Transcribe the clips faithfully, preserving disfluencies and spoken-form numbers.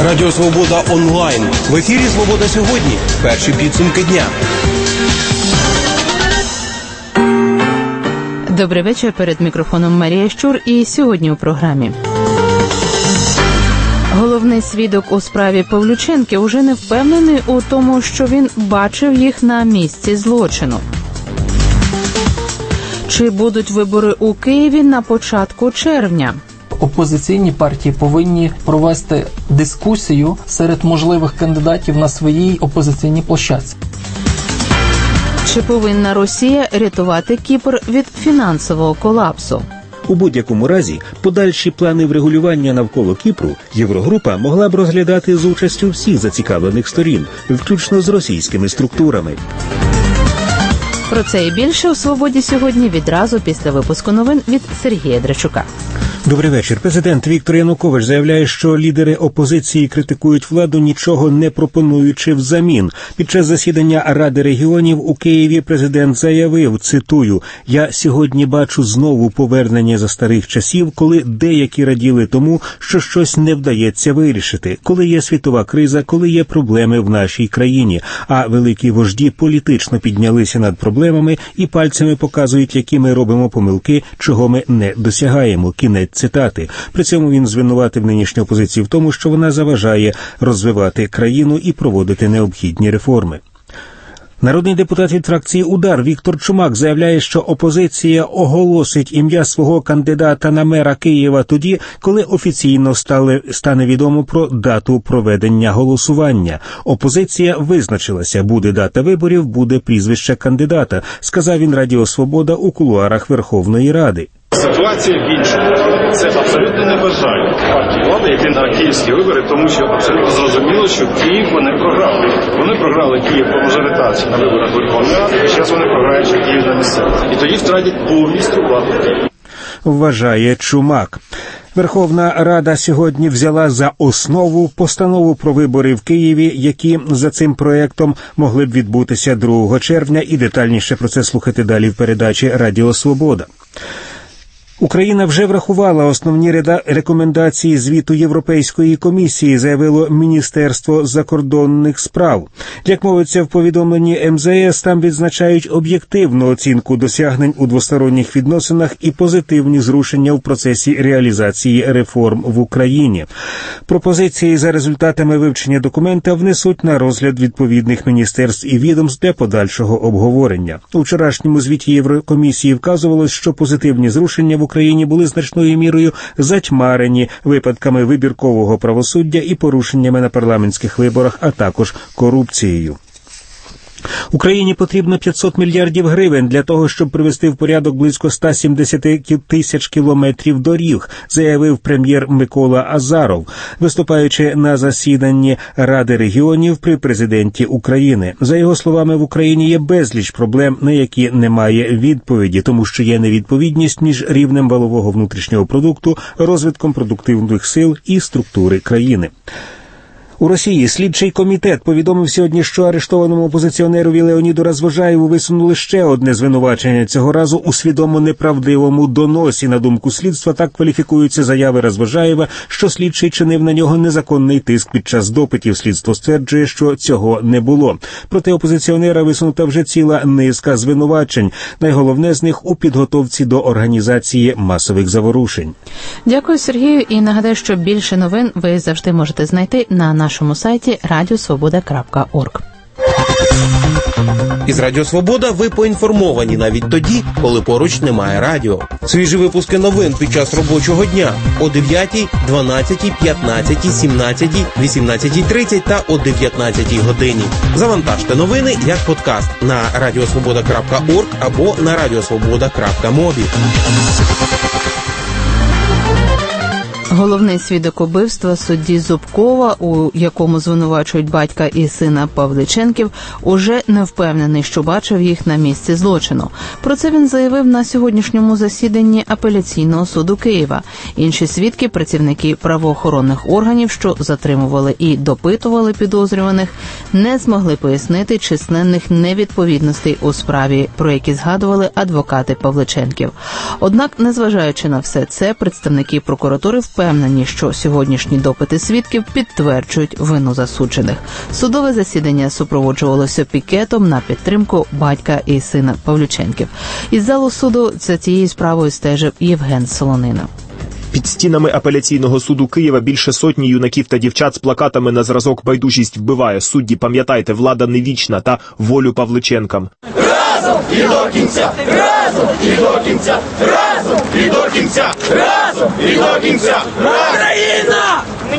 Радіо Свобода онлайн. В ефірі «Свобода сьогодні». Перші підсумки дня. Добрий вечір. Перед мікрофоном Марія Щур. І сьогодні у програмі. Головний свідок у справі Павлюченків уже не впевнений у тому, що він бачив їх на місці злочину. Чи будуть вибори у Києві на початку червня? Опозиційні партії повинні провести дискусію серед можливих кандидатів на своїй опозиційній площадці. Чи повинна Росія рятувати Кіпр від фінансового колапсу? У будь-якому разі, подальші плани врегулювання навколо Кіпру Єврогрупа могла б розглядати з участю всіх зацікавлених сторін, включно з російськими структурами. Про це і більше у «Свободі сьогодні» відразу після випуску новин від Сергія Драчука. Добрий вечір. Президент Віктор Янукович заявляє, що лідери опозиції критикують владу, нічого не пропонуючи взамін. Під час засідання Ради регіонів у Києві президент заявив, цитую, «Я сьогодні бачу знову повернення за старих часів, коли деякі раділи тому, що щось не вдається вирішити, коли є світова криза, коли є проблеми в нашій країні, а великі вожді політично піднялися над проблемами і пальцями показують, які ми робимо помилки, чого ми не досягаємо». Кінець цитати. При цьому він звинуватив нинішню опозицію в тому, що вона заважає розвивати країну і проводити необхідні реформи. Народний депутат від фракції «Удар» Віктор Чумак заявляє, що опозиція оголосить ім'я свого кандидата на мера Києва тоді, коли офіційно стали, стане відомо про дату проведення голосування. Опозиція визначилася, буде дата виборів, буде прізвище кандидата, сказав він Радіо Свобода у кулуарах Верховної Ради. Ситуація в іншому. Це абсолютно небажання партії влади йти на київські вибори, тому що абсолютно зрозуміло, що Київ вони програли. Вони програли Київ по мажоритації на виборах Верховної Ради, і зараз вони програють Київ на місцевих. І тоді втратять повністю владу Києва. Вважає Чумак. Верховна Рада сьогодні взяла за основу постанову про вибори в Києві, які за цим проєктом могли б відбутися другого червня, і детальніше про це слухати далі в передачі «Радіо Свобода». Україна вже врахувала основні рекомендації звіту Європейської комісії, заявило Міністерство закордонних справ. Як мовиться в повідомленні ем зе ес, там відзначають об'єктивну оцінку досягнень у двосторонніх відносинах і позитивні зрушення в процесі реалізації реформ в Україні. Пропозиції за результатами вивчення документа внесуть на розгляд відповідних міністерств і відомств для подальшого обговорення. У вчорашньому звіті Єврокомісії вказувалось, що позитивні зрушення в Україні були значною мірою затьмарені випадками вибіркового правосуддя і порушеннями на парламентських виборах, а також корупцією. Україні потрібно п'ятсот мільярдів гривень для того, щоб привести в порядок близько сто сімдесят тисяч кілометрів доріг, заявив прем'єр Микола Азаров, виступаючи на засіданні Ради регіонів при президенті України. За його словами, в Україні є безліч проблем, на які немає відповіді, тому що є невідповідність між рівнем валового внутрішнього продукту, розвитком продуктивних сил і структури країни. У Росії слідчий комітет повідомив сьогодні, що арештованому опозиціонерові Леоніду Розвожаєву висунули ще одне звинувачення, цього разу у свідомо неправдивому доносі. На думку слідства, так кваліфікуються заяви Розвожаєва, що слідчий чинив на нього незаконний тиск під час допитів. Слідство стверджує, що цього не було. Проти опозиціонера висунута вже ціла низка звинувачень. Найголовне з них у підготовці до організації масових заворушень. Дякую, Сергію, і нагадаю, що більше новин ви завжди можете знайти на нашому сайті радіо свобода крапка орг. Із Радіо Свобода ви поінформовані навіть тоді, коли поруч немає радіо. Свіжі випуски новин під час робочого дня о дев'ятій, дванадцятій, п'ятнадцятій, сімнадцятій, вісімнадцятій тридцять та о дев'ятнадцятій годині. Завантажте новини як подкаст на радіо свобода крапка орг або на радіо свобода крапка мобі. Головний свідок убивства судді Зубкова, у якому звинувачують батька і сина Павлюченків, уже не впевнений, що бачив їх на місці злочину. Про це він заявив на сьогоднішньому засіданні апеляційного суду Києва. Інші свідки, працівники правоохоронних органів, що затримували і допитували підозрюваних, не змогли пояснити численних невідповідностей у справі, про які згадували адвокати Павлюченків. Однак, незважаючи на все це, представники прокуратури впевнені, впевнені, що сьогоднішні допити свідків підтверджують вину засуджених. Судове засідання супроводжувалося пікетом на підтримку батька і сина Павлюченків. Із залу суду за цією справою стежив Євген Солонина. Під стінами апеляційного суду Києва більше сотні юнаків та дівчат з плакатами на зразок «Байдужість вбиває», «Судді, пам'ятайте, влада не вічна» та «Волю Павличенкам». Разом і до кінця! Разом і до кінця! Разом і до кінця! Разом і до кінця! Україна!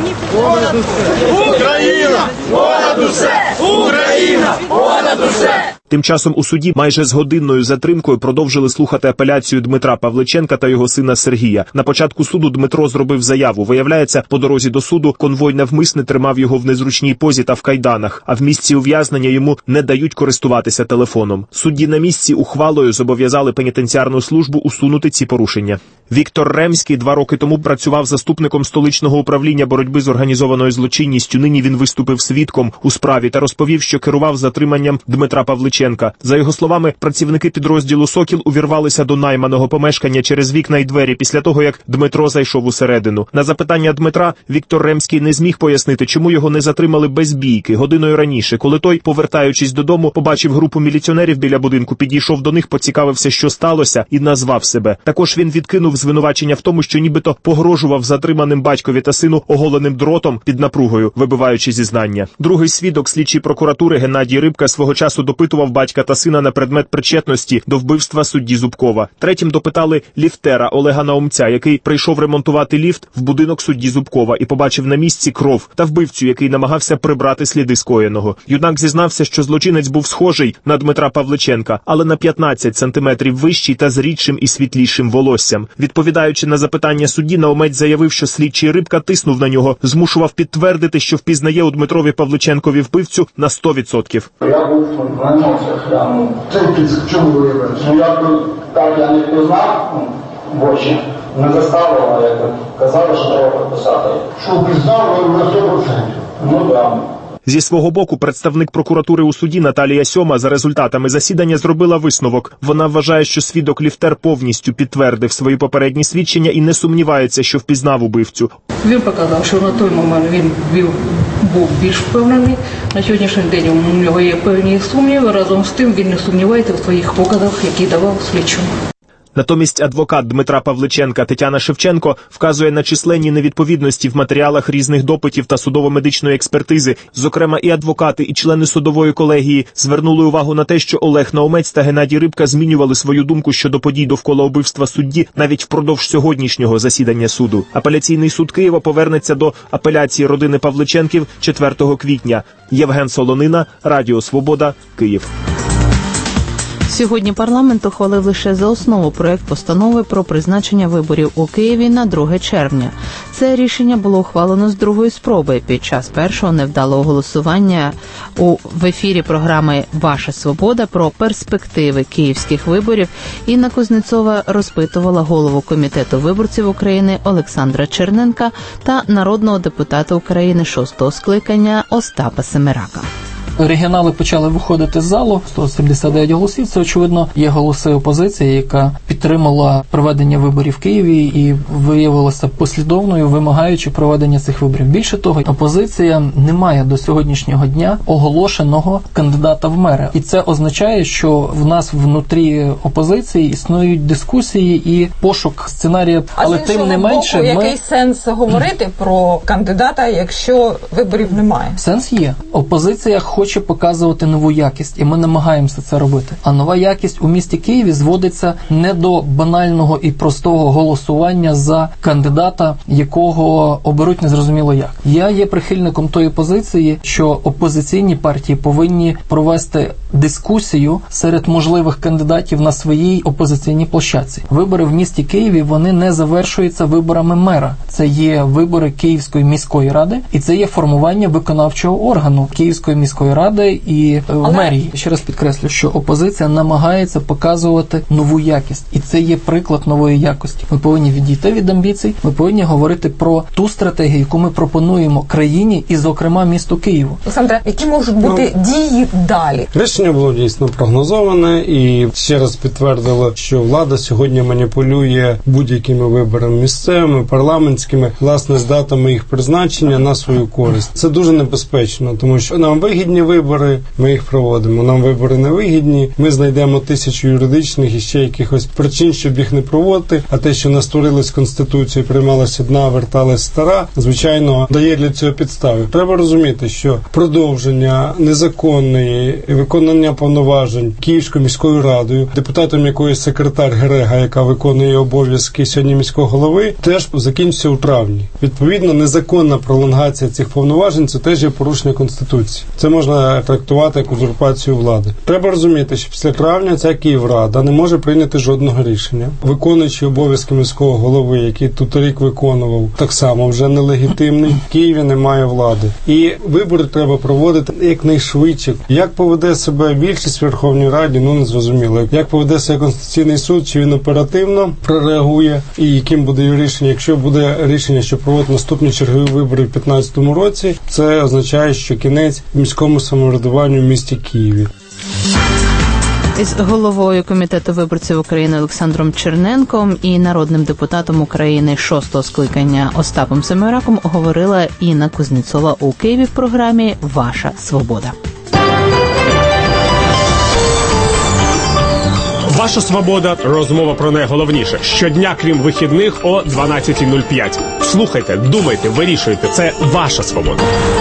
Україна! Понад усе! Україна! Понад усе! Тим часом у суді майже з годинною затримкою продовжили слухати апеляцію Дмитра Павличенка та його сина Сергія. На початку суду Дмитро зробив заяву. Виявляється, по дорозі до суду конвой навмисне тримав його в незручній позі та в кайданах, а в місці ув'язнення йому не дають користуватися телефоном. Судді на місці ухвалою зобов'язали пенітенціарну службу усунути ці порушення. Віктор Ремський два роки тому працював заступником столичного управління боротьби з організованою злочинністю. Нині він виступив свідком у справі та розповів, що керував затриманням Дмитра Павличенка. За його словами, працівники підрозділу «Сокіл» увірвалися до найманого помешкання через вікна й двері після того, як Дмитро зайшов усередину. На запитання Дмитра Віктор Ремський не зміг пояснити, чому його не затримали без бійки годиною раніше, коли той, повертаючись додому, побачив групу міліціонерів біля будинку, підійшов до них, поцікавився, що сталося, і назвав себе. Також він відкинув звинувачення в тому, що нібито погрожував затриманим батькові та сину оголеним дротом під напругою, вибиваючи зізнання. Другий свідок, слідчий прокуратури Геннадій Рибка, свого часу допитував батька та сина на предмет причетності до вбивства судді Зубкова. Третім допитали ліфтера Олега Наумця, який прийшов ремонтувати ліфт в будинок судді Зубкова і побачив на місці кров, та вбивцю, який намагався прибрати сліди скоєного. Юнак зізнався, що злочинець був схожий на Дмитра Павличенка, але на п'ятнадцять сантиметрів вищий та з рідшим і світлішим волоссям. Відповідаючи на запитання судді, Наумець заявив, що слідчий Рибка тиснув на нього, змушував підтвердити, що впізнає у Дмитрові Павличенкові вбивцю на сто відсотків. Я був на емоціях, я, ну, це в чому виявилося? Ну, як би, так, я не пізнав, ну, в очі, не заставила, як би, казали, що треба підписати. Що, пізнав на сто відсотків? Ну, так. Зі свого боку, представник прокуратури у суді Наталія Сьома за результатами засідання зробила висновок. Вона вважає, що свідок Ліфтер повністю підтвердив свої попередні свідчення і не сумнівається, що впізнав убивцю. Він показав, що на той момент він був більш впевнений. На сьогоднішній день у нього є певні сумніви. Разом з тим він не сумнівається в своїх показах, які давав слідчому. Натомість адвокат Дмитра Павличенка Тетяна Шевченко вказує на численні невідповідності в матеріалах різних допитів та судово-медичної експертизи. Зокрема, і адвокати, і члени судової колегії звернули увагу на те, що Олег Наумець та Геннадій Рибка змінювали свою думку щодо подій довкола убивства судді навіть впродовж сьогоднішнього засідання суду. Апеляційний суд Києва повернеться до апеляції родини Павличенків четвертого квітня. Євген Солонина, Радіо Свобода, Київ. Сьогодні парламент ухвалив лише за основу проект постанови про призначення виборів у Києві на друге червня. Це рішення було ухвалено з другої спроби під час першого невдалого голосування у в ефірі програми «Ваша свобода» про перспективи київських виборів. Інна Кузнецова розпитувала голову Комітету виборців України Олександра Черненка та народного депутата України шостого скликання Остапа Семерака. Регіонали почали виходити з залу, сто сімдесят дев'ять голосів. Це, очевидно, є голоси опозиції, яка підтримала проведення виборів в Києві і виявилася послідовною, вимагаючи проведення цих виборів. Більше того, опозиція не має до сьогоднішнього дня оголошеного кандидата в мери. І це означає, що в нас внутрі опозиції існують дискусії і пошук сценарія. Але тим не менше, боку, ми... який сенс говорити про кандидата, якщо виборів немає? Сенс є. Опозиція хоче хоче показувати нову якість, і ми намагаємося це робити. А нова якість у місті Києві зводиться не до банального і простого голосування за кандидата, якого оберуть незрозуміло як. Я є прихильником тої позиції, що опозиційні партії повинні провести дискусію серед можливих кандидатів на своїй опозиційній площадці. Вибори в місті Києві, вони не завершуються виборами мера. Це є вибори Київської міської ради, і це є формування виконавчого органу Київської міської ради і Але... мерії. Ще раз підкреслю, що опозиція намагається показувати нову якість. І це є приклад нової якості. Ми повинні відійти від амбіцій, ми повинні говорити про ту стратегію, яку ми пропонуємо країні і, зокрема, місту Києву. Олександре, які можуть бути ну, дії далі? Ви ж рішення було дійсно прогнозоване і ще раз підтвердило, що влада сьогодні маніпулює будь-якими виборами місцевими, парламентськими, власне, з датами їх призначення на свою користь. Це дуже небезпечно, тому що нам вигідні вибори, ми їх проводимо. Нам вибори не вигідні, ми знайдемо тисячу юридичних і ще якихось причин, щоб їх не проводити, а те, що настворилось Конституцією, приймалась одна, верталась стара, звичайно, дає для цього підстави. Треба розуміти, що продовження незаконної виконання повноважень Київською міською радою, депутатом якої секретар Герега, яка виконує обов'язки сьогодні міського голови, теж закінчиться у травні. Відповідно, незаконна пролонгація цих повноважень – це теж є порушення Конституції. Це можна трактувати як узурпацію влади. Треба розуміти, що після травня ця Київрада не може прийняти жодного рішення. Виконуючи обов'язки міського голови, який тут рік виконував, так само вже нелегітимний, в Києві немає влади. І вибори треба проводити якнайшвидше. Як поведе себе більшість в Верховній Раді, ну не зрозуміло. Як поведе себе Конституційний суд, чи він оперативно прореагує, і яким буде рішення. Якщо буде рішення, що проводить наступні чергові вибори в дві тисячі п'ятнадцятому році, це означає, що кінець міському самоврядуванню в місті Києві. Із головою Комітету виборців України Олександром Черненком і народним депутатом України шостого скликання Остапом Семераком говорила Інна Кузнєцова у Києві в програмі «Ваша свобода». Ваша свобода. Розмова про найголовніше. Щодня, крім вихідних, о дванадцята нуль п'ять. Слухайте, думайте, вирішуйте. Це ваша свобода.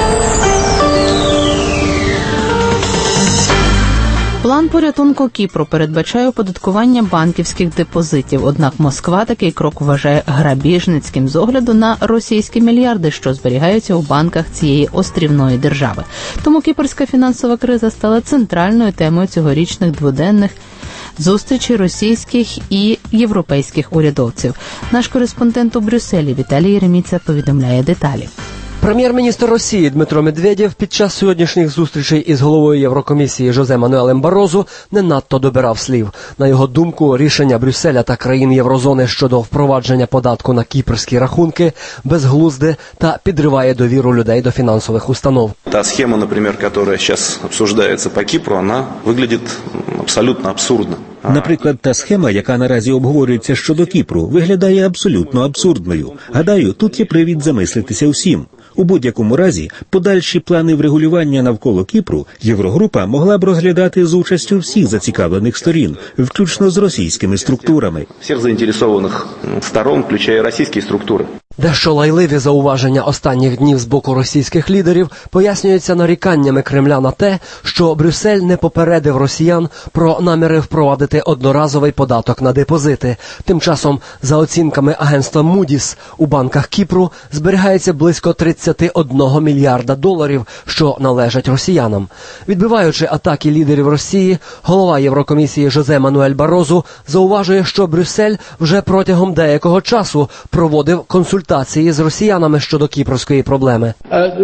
План порятунку Кіпру передбачає оподаткування банківських депозитів, однак Москва такий крок вважає грабіжницьким з огляду на російські мільярди, що зберігаються у банках цієї острівної держави. Тому кіпрська фінансова криза стала центральною темою цьогорічних дводенних зустрічей російських і європейських урядовців. Наш кореспондент у Брюсселі Віталій Єреміця повідомляє деталі. Прем'єр-міністр Росії Дмитро Медведєв під час сьогоднішніх зустрічей із головою Єврокомісії Жозе Мануелем Барозу не надто добирав слів. На його думку, рішення Брюсселя та країн Єврозони щодо впровадження податку на кіпрські рахунки безглузде та підриває довіру людей до фінансових установ. Та схема, наприклад, яка зараз обсуждається по Кіпру, вона виглядає абсолютно абсурдно. Наприклад, та схема, яка наразі обговорюється щодо Кіпру, виглядає абсолютно абсурдною. Гадаю, тут є привід замислитися всім. У будь-якому разі, подальші плани врегулювання навколо Кіпру Єврогрупа могла б розглядати з участю всіх зацікавлених сторін, включно з російськими структурами. Всіх заінтересованих сторон, включає російські структури. Дещо лайливі зауваження останніх днів з боку російських лідерів пояснюються наріканнями Кремля на те, що Брюссель не попередив росіян про наміри впровадити одноразовий податок на депозити. Тим часом, за оцінками агентства Moody's, у банках Кіпру зберігається близько тридцять один мільярда доларів, що належать росіянам. Відбиваючи атаки лідерів Росії, голова Єврокомісії Жозе Мануель Барозу зауважує, що Брюссель вже протягом деякого часу проводив консультації з росіянами щодо кіпрської проблеми.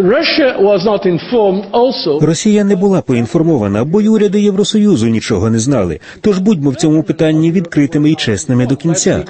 Росія не була поінформована, бо й уряди Євросоюзу нічого не знали. Тож будьмо в цьому питанні відкритими і чесними до кінця.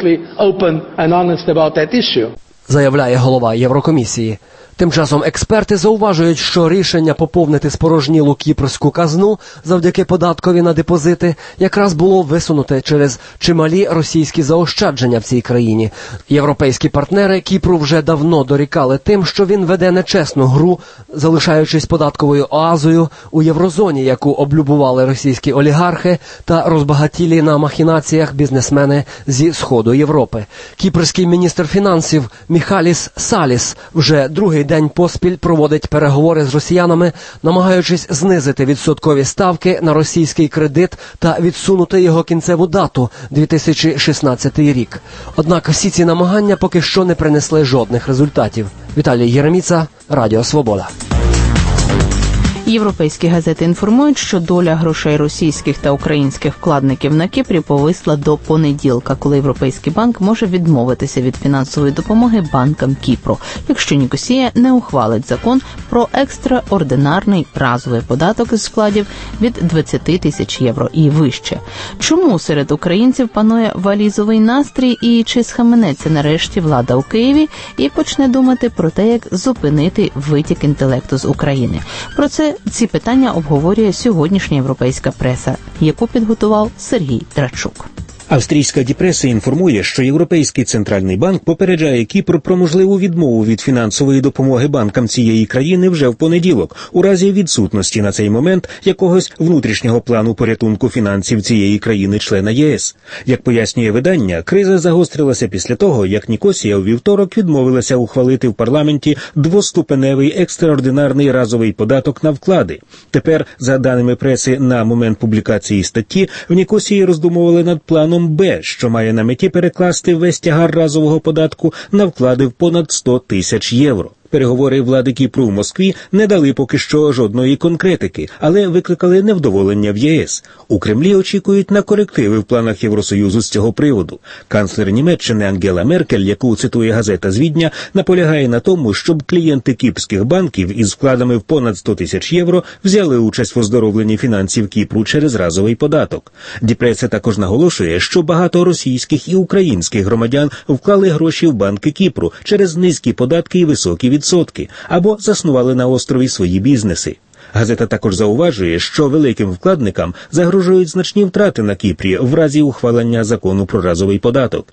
Заявляє голова Єврокомісії. Тим часом експерти зауважують, що рішення поповнити спорожнілу кіпрську казну завдяки податкові на депозити якраз було висунуте через чималі російські заощадження в цій країні. Європейські партнери Кіпру вже давно дорікали тим, що він веде нечесну гру, залишаючись податковою оазою у єврозоні, яку облюбували російські олігархи та розбагатілі на махінаціях бізнесмени зі Сходу Європи. Кіпрський міністр фінансів Міхаліс Саліс вже другий день поспіль проводить переговори з росіянами, намагаючись знизити відсоткові ставки на російський кредит та відсунути його кінцеву дату – дві тисячі шістнадцятий рік. Однак всі ці намагання поки що не принесли жодних результатів. Віталій Єреміца, Радіо Свобода. Європейські газети інформують, що доля грошей російських та українських вкладників на Кіпрі повисла до понеділка, коли Європейський банк може відмовитися від фінансової допомоги банкам Кіпру, якщо Нікосія не ухвалить закон про екстраординарний разовий податок із вкладів від двадцять тисяч євро і вище. Чому серед українців панує валізовий настрій і чи схаменеться нарешті влада у Києві і почне думати про те, як зупинити витік інтелекту з України? Про це ці питання обговорює сьогоднішня європейська преса, яку підготував Сергій Драчук. Австрійська діпреса інформує, що Європейський центральний банк попереджає Кіпр про можливу відмову від фінансової допомоги банкам цієї країни вже в понеділок, у разі відсутності на цей момент якогось внутрішнього плану порятунку фінансів цієї країни-члена ЄС. Як пояснює видання, криза загострилася після того, як Нікосія у вівторок відмовилася ухвалити в парламенті двоступеневий екстраординарний разовий податок на вклади. Тепер, за даними преси, на момент публікації статті, в Нікосії роздумували над планом Б, що має на меті перекласти весь тягар разового податку на вклади в понад сто тисяч євро. Переговори влади Кіпру в Москві не дали поки що жодної конкретики, але викликали невдоволення в ЄС. У Кремлі очікують на корективи в планах Євросоюзу з цього приводу. Канцлер Німеччини Ангела Меркель, яку цитує газета з Відня, наполягає на тому, щоб клієнти кіпрських банків із вкладами в понад сто тисяч євро взяли участь в оздоровленні фінансів Кіпру через разовий податок. Діпреса також наголошує, що багато російських і українських громадян вклали гроші в банки Кіпру через низькі податки і високі відсотки. Відсотки, або заснували на острові свої бізнеси. Газета також зауважує, що великим вкладникам загрожують значні втрати на Кіпрі в разі ухвалення закону про разовий податок.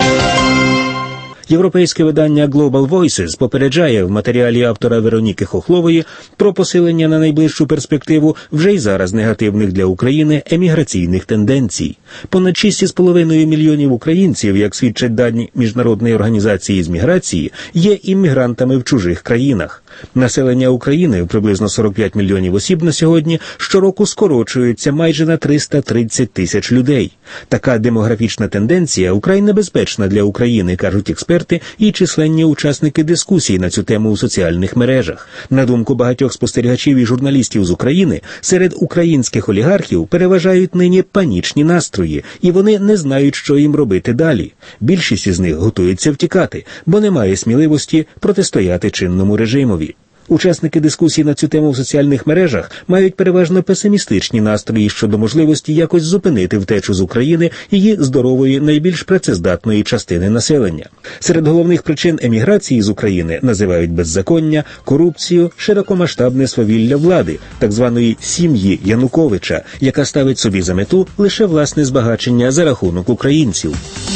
Європейське видання Global Voices попереджає в матеріалі автора Вероніки Хохлової про посилення на найближчу перспективу вже й зараз негативних для України еміграційних тенденцій. Понад шість цілих п'ять десятих мільйонів українців, як свідчать дані Міжнародної організації з міграції, є іммігрантами в чужих країнах. Населення України, приблизно сорок п'ять мільйонів осіб на сьогодні, щороку скорочується майже на триста тридцять тисяч людей. Така демографічна тенденція вкрай небезпечна для України, кажуть експерти і численні учасники дискусій на цю тему у соціальних мережах. На думку багатьох спостерігачів і журналістів з України, серед українських олігархів переважають нині панічні настрої, і вони не знають, що їм робити далі. Більшість із них готується втікати, бо немає сміливості протистояти чинному режимові. Учасники дискусій на цю тему в соціальних мережах мають переважно песимістичні настрої щодо можливості якось зупинити втечу з України її здорової, найбільш працездатної частини населення. Серед головних причин еміграції з України називають беззаконня, корупцію, широкомасштабне свавілля влади, так званої «сім'ї Януковича», яка ставить собі за мету лише власне збагачення за рахунок українців.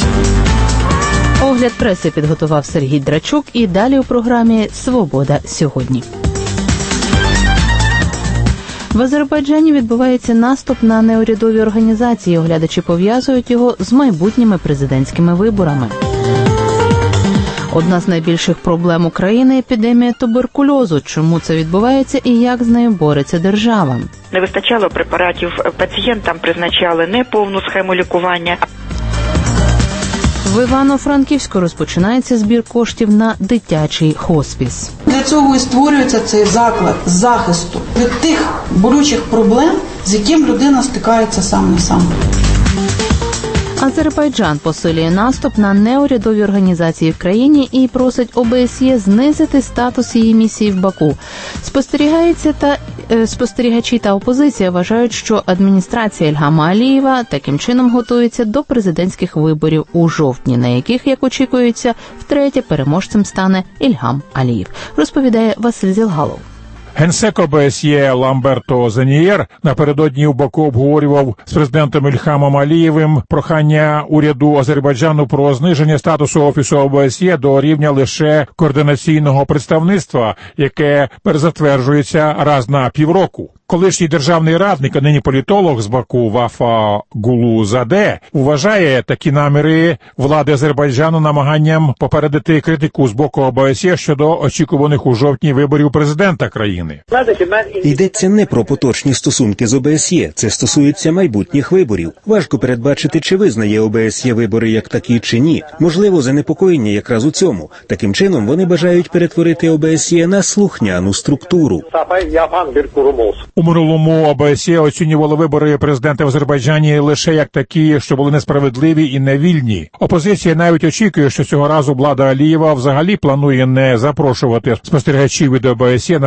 Огляд преси підготував Сергій Драчук, і далі у програмі «Свобода сьогодні». В Азербайджані відбувається наступ на неурядові організації. Оглядачі пов'язують його з майбутніми президентськими виборами. Одна з найбільших проблем України – епідемія туберкульозу. Чому це відбувається і як з нею бореться держава? Не вистачало препаратів пацієнтам, призначали неповну схему лікування. В Івано-Франківську розпочинається збір коштів на дитячий хоспіс. Для цього і створюється цей заклад захисту від тих болючих проблем, з яким людина стикається сам на сам. Азербайджан посилює наступ на неурядові організації в країні і просить О Б С Є знизити статус її місії в Баку. Спостерігається та е, спостерігачі та опозиція вважають, що адміністрація Ільгама Алієва таким чином готується до президентських виборів у жовтні, на яких, як очікується, втретє переможцем стане Ільгам Алієв, розповідає Василь Зілгалов. Генсек О Б С Є Ламберто Занієр напередодні у Баку обговорював з президентом Ільхамом Алієвим прохання уряду Азербайджану про зниження статусу Офісу О Б С Є до рівня лише координаційного представництва, яке перезатверджується раз на півроку. Колишній державний радник, а нині політолог з Баку Вафа Гулузаде вважає такі наміри влади Азербайджану намаганням попередити критику з боку О Б С Є щодо очікуваних у жовтні виборів президента країни. Йдеться не про поточні стосунки з О Б С Є, це стосується майбутніх виборів. Важко передбачити, чи визнає О Б С Є вибори як такі, чи ні. Можливо, занепокоєння якраз у цьому. Таким чином, вони бажають перетворити О Б С Є на слухняну структуру. У минулому О Б С Є оцінювали вибори президента в Азербайджані лише як такі, що були несправедливі і невільні. Опозиція навіть очікує, що цього разу влада Алієва взагалі планує не запрошувати спостерігачів від О Б С Є на жовтень.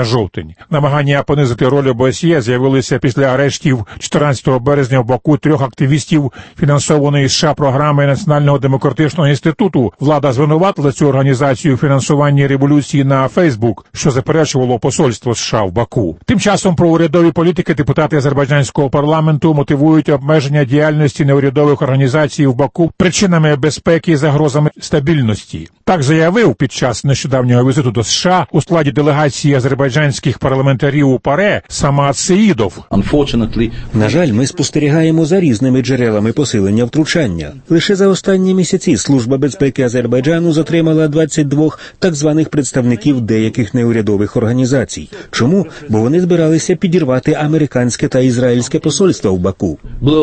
повноважень. Намагання понизити роль ОБСЄ з'явилися після арештів чотирнадцятого березня в Баку трьох активістів фінансованої США програми Національного демократичного інституту. Влада звинуватила цю організацію у фінансуванні революції на Фейсбук, що заперечувало посольство США в Баку. Тим часом проурядові політики депутати азербайджанського парламенту мотивують обмеження діяльності неурядових організацій в Баку причинами безпеки і загрозами стабільності. Так заявив під час нещодавнього візиту до США у складі делегації азербайджанських парламентарів у ПАРЕ Самат Сеїдов. На жаль, ми спостерігаємо за різними джерелами посилення втручання. Лише за останні місяці Служба безпеки Азербайджану затримала двадцять двох так званих представників деяких неурядових організацій. Чому? Бо вони збиралися підірвати американське та ізраїльське посольство в Баку.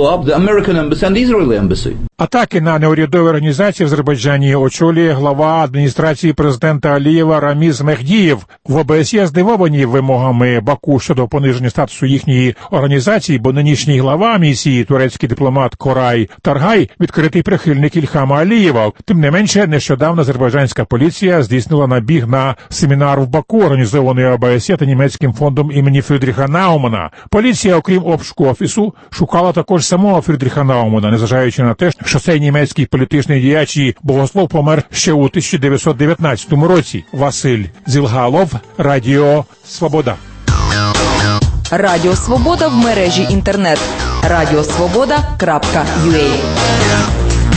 Атаки на неурядові організації в Азербайджані очолює глава адміністрації президента Алієва Раміз Мехдієв. В ОБСЄ здивовані вимогами Баку щодо пониження статусу їхньої організації, бо нинішній глава місії, турецький дипломат Корай Таргай, відкритий прихильник Ільхама Алієва. Тим не менше, нещодавно азербайджанська поліція здійснила набіг на семінар в Баку, організований ОБСЄ та німецьким фондом імені Фрідріха Наумана. Поліція, окрім обшуку офісу, шукала також самого Фрідріха Наумана, незважаючи на те, що цей німецький політичний діяч і богослов помер ще у тисяча дев'ятсот дев'ятнадцятому році. Василь Зілгалов, Радіо Свобода. Радіо Свобода в мережі інтернет. радіосвобода крапка ю а.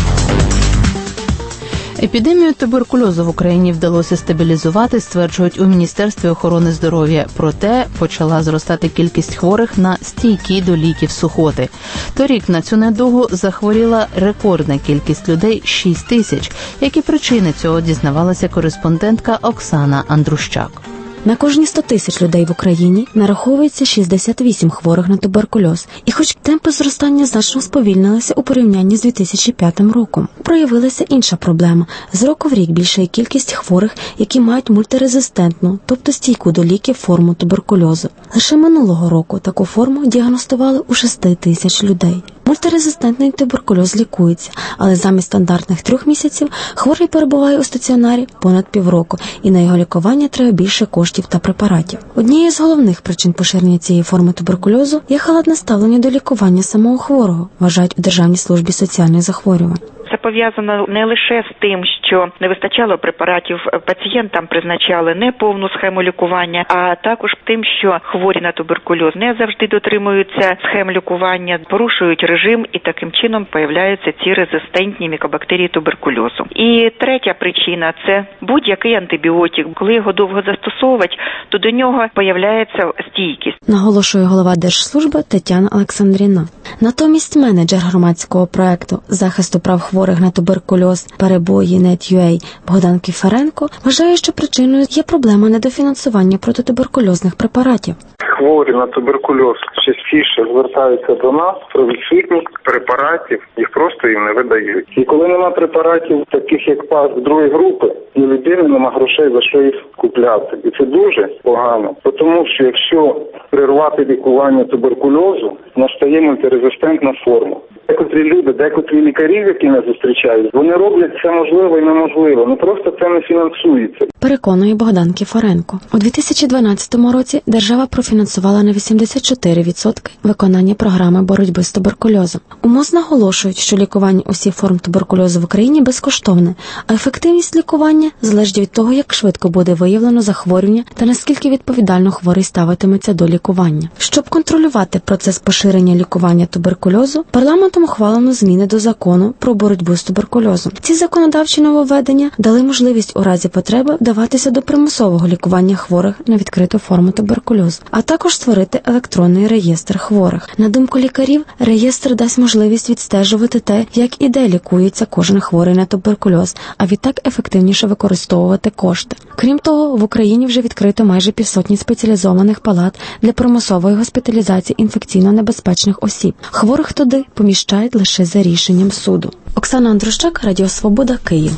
Епідемію туберкульозу в Україні вдалося стабілізувати, стверджують у Міністерстві охорони здоров'я. Проте почала зростати кількість хворих на стійкі до ліків сухоти. Торік на цю недугу захворіла рекордна кількість людей – шість тисяч. Які причини цього дізнавалася кореспондентка Оксана Андрущак. На кожні сто тисяч людей в Україні нараховується шістдесят вісім хворих на туберкульоз. І хоч темпи зростання значно сповільнилися у порівнянні з дві тисячі п'ятим роком, проявилася інша проблема. З року в рік більша кількість хворих, які мають мультирезистентну, тобто стійку до ліків форму туберкульозу. Лише минулого року таку форму діагностували у шести тисяч людей. Мультирезистентний туберкульоз лікується, але замість стандартних трьох місяців хворий перебуває у стаціонарі понад півроку, і на його лікування треба більше коштів та препаратів. Однією з головних причин поширення цієї форми туберкульозу є халатне ставлення до лікування самого хворого, вважають у Державній службі соціальних захворювань. Це пов'язано не лише з тим, що не вистачало препаратів, пацієнтам призначали не повну схему лікування, а також тим, що хворі на туберкульоз не завжди дотримуються схем лікування, порушують режим і таким чином появляються ці резистентні мікобактерії туберкульозу. І третя причина – це будь-який антибіотик. Коли його довго застосовувати, то до нього появляється стійкість. Наголошує голова Держслужби Тетяна Олександрівна. Натомість менеджер громадського проекту захисту прав хворих на туберкульоз «Перебої Нет ю а» Богдан Кіференко вважає, що причиною є проблема недофінансування протитуберкульозних препаратів. Хворі на туберкульоз частіше звертаються до нас про відсутність препаратів, їх просто їм не видають. І коли нема препаратів, таких як ПАС другої групи, і людини нема грошей, за що їх купляти. І це дуже погано, тому що якщо прервати лікування туберкульозу, настає мультирезистентна форма. Декотрі люди, декотрі лікарі, які нас зустрічають, вони роблять все можливе і неможливе, ну просто це не фінансується. Переконує Богдан Кіфоренко. У дві тисячі дванадцятому році держава профінансувала на вісімдесят чотири відсотки виконання програми боротьби з туберкульозом. У МОЗ наголошують, що лікування усіх форм туберкульозу в Україні безкоштовне, а ефективність лікування залежить від того, як швидко буде виявлено захворювання та наскільки відповідально хворий ставитиметься до лікування. Щоб контролювати процес поширення лікування туберкульозу, парламентом ухвалено зміни до закону про боротьбу з туберкульозом. Ці законодавчі нововведення дали можливість у разі потреби вдаватися до примусового лікування хворих на відкриту форму туберкульозу, а також створити електронний реєстр хворих. На думку лікарів, реєстр дасть можливість відстежувати те, як і де лікується кожен хворий на туберкульоз, а відтак ефективніше використовувати кошти. Крім того, в Україні вже відкрито майже півсотні спеціалізованих палат для примусової госпіталізації інфекційно небезпечних осіб. Хворих туди поміщають лише за рішенням суду. Оксана Андрущак, Радіо Свобода, Київ.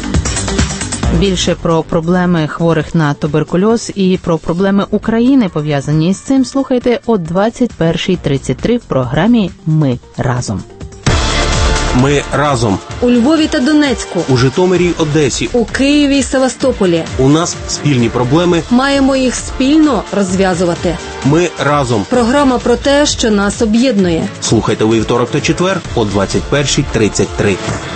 Більше про проблеми хворих на туберкульоз і про проблеми України, пов'язані з цим, слухайте о двадцять першій тридцять три в програмі «Ми разом». Ми разом. У Львові та Донецьку. У Житомирі, Одесі. У Києві і Севастополі. У нас спільні проблеми. Маємо їх спільно розв'язувати. Ми разом. Програма про те, що нас об'єднує. Слухайте у вівторок та четвер о двадцять перша тридцять три.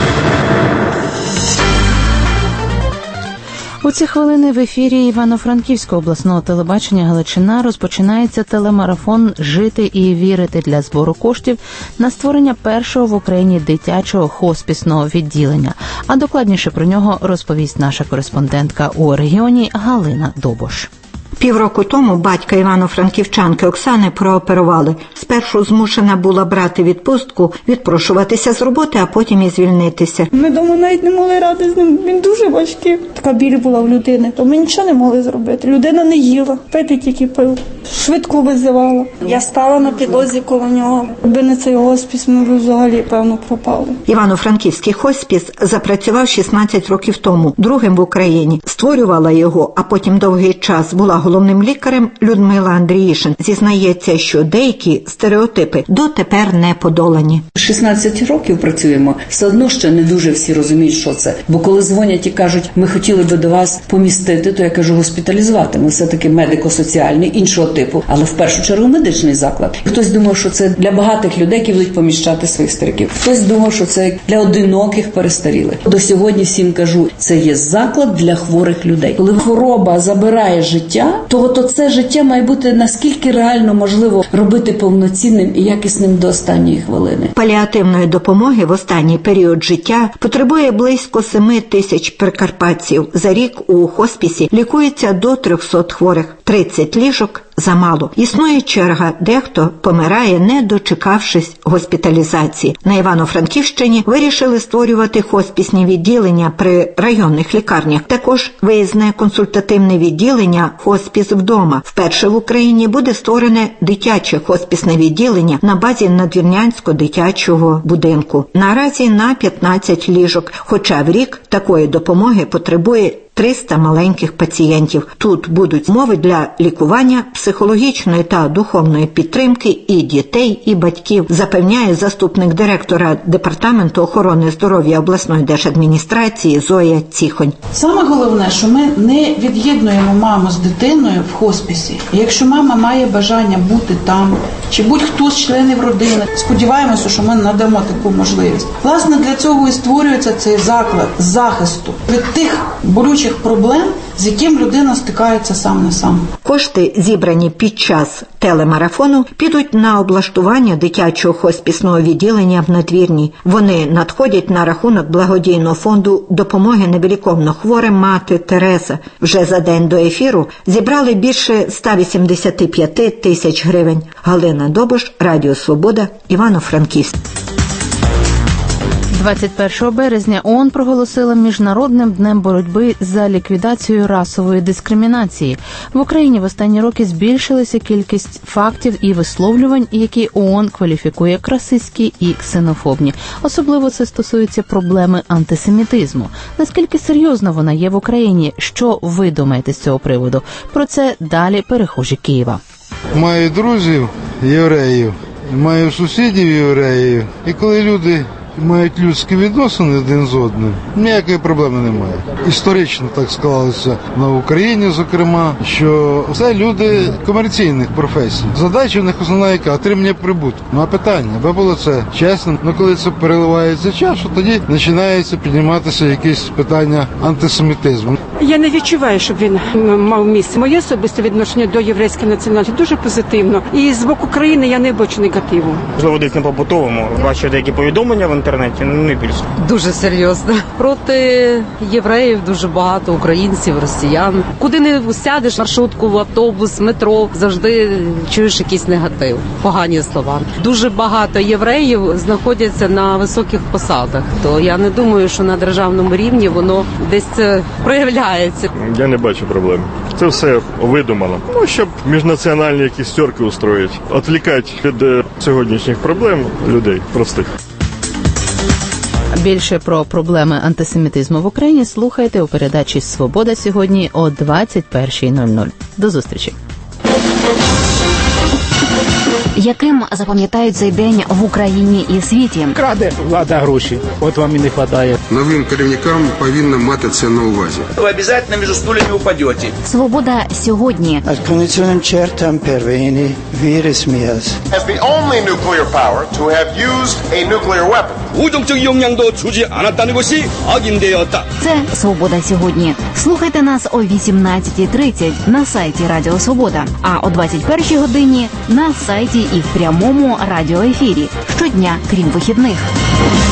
У ці хвилини в ефірі Івано-Франківського обласного телебачення «Галичина» розпочинається телемарафон «Жити і вірити» для збору коштів на створення першого в Україні дитячого хоспісного відділення. А докладніше про нього розповість наша кореспондентка у регіоні Галина Добош. Півроку тому батька івано-франківчанки Оксани прооперували. Спершу змушена була брати відпустку, відпрошуватися з роботи, а потім і звільнитися. Ми вдома навіть не могли ради з ним. Він дуже важкий. Така біль була в людини, то ми нічого не могли зробити. Людина не їла, пити тільки пив. Швидко визивала. Я стала на підлозі коло нього. Якби не цей хоспіс, ми б взагалі, певно, пропали. Івано-Франківський хоспіс запрацював шістнадцять років тому, другим в Україні. Створювала його, а потім довгий час була головним лікарем Людмила Андріїшин. Зізнається, що деякі стереотипи дотепер не подолані. шістнадцять років працюємо, все одно ще не дуже всі розуміють, що це. Бо коли дзвонять і кажуть, ми хотіли би до вас помістити, то я кажу, госпіталізувати. Ми все-таки медико-соціальний, іншого типу, але в першу чергу медичний заклад. Хтось думав, що це для багатих людей, які будуть поміщати своїх стариків. Хтось думав, що це для одиноких перестарілих. До сьогодні всім кажу, це є заклад для хворих людей. Коли хвороба забирає життя, то, то це життя має бути наскільки реально можливо робити повноцінним і якісним до останньої хвилини. Паліативної допомоги в останній період життя потребує близько семи тисяч прикарпатців. За рік у хоспісі лікується до трьохсот хворих. тридцять ліжок замало. Існує черга, дехто помирає, не дочекавшись госпіталізації. На Івано-Франківщині вирішили створювати хоспісні відділення при районних лікарнях. Також виїзне консультативне відділення «Хоспіс вдома». Вперше в Україні буде створене дитяче хоспісне відділення на базі Надвірнянського дитячого будинку. Наразі на п'ятнадцять ліжок, хоча в рік такої допомоги потребує триста маленьких пацієнтів. Тут будуть умови для лікування, психологічної та духовної підтримки і дітей, і батьків, запевняє заступник директора Департаменту охорони здоров'я обласної держадміністрації Зоя Ціхонь. Саме головне, що ми не від'єднуємо маму з дитиною в хоспісі. Якщо мама має бажання бути там, чи будь-хто з членів родини, сподіваємося, що ми надамо таку можливість. Власне, для цього і створюється цей заклад захисту від тих болючих проблем, з яким людина стикається сам на сам. Кошти, зібрані під час телемарафону, підуть на облаштування дитячого хоспісного відділення в Надвірній. Вони надходять на рахунок благодійного фонду допомоги невиліковно хворим мати Тереза. Вже за день до ефіру зібрали більше ста вісімдесят п'ять тисяч гривень. Галина Добош, Радіо Свобода, Івано-Франківськ. двадцять першого березня ООН проголосила Міжнародним днем боротьби за ліквідацію расової дискримінації. В Україні в останні роки збільшилася кількість фактів і висловлювань, які ООН кваліфікує як расистські і ксенофобні. Особливо це стосується проблеми антисемітизму. Наскільки серйозно вона є в Україні? Що ви думаєте з цього приводу? Про це далі перехожі Києва. Маю друзів євреїв, маю сусідів євреїв. І коли люди мають людські відносини один з одним, ніякої проблеми немає. Історично так склалося на Україні, зокрема, що це люди комерційних професій. Задача в них основна яка? Отримання прибутку. Ну а питання, аби було це чесно, ну коли це переливається чашу, тоді починається підніматися якісь питання антисемітизму. Я не відчуваю, щоб він мав місце. Моє особисте відношення до єврейської національності дуже позитивно. І з боку країни я не бачу негативу. Можливо, десь на побутовому. Бачу деякі повідомлення в інтернеті, ну не більше. Дуже серйозно. Проти євреїв дуже багато українців, росіян. Куди не сядеш, маршрутку, в автобус, метро, завжди чуєш якийсь негатив, погані слова. Дуже багато євреїв знаходяться на високих посадах. То я не думаю, що на державному рівні воно десь це проявляється. Я не бачу проблем. Це все видумано. Ну, щоб міжнаціональні якісь терки устроїть. Відвлікати від сьогоднішніх проблем людей простих. Більше про проблеми антисемітизму в Україні слухайте у передачі «Свобода» сьогодні о двадцять перша нуль нуль. До зустрічі. Яким запам'ятають цей день в Україні і світі? Краде влада гроші, от вам і не вистачає. Новим керівникам повинно мати це на увазі. Ви обов'язково між стульями упадете. Свобода сьогодні. Конвенціонним чертам первини вірис міас. As the only nuclear power to have used a nuclear weapon. 우정적 영향도 주지 않았다는 것이 악인되었다. Це Свобода сьогодні. Слухайте нас о вісімнадцятій тридцять на сайті Радіо Свобода, а о двадцять першій годині на сайті і в прямому радіоефірі щодня, крім вихідних.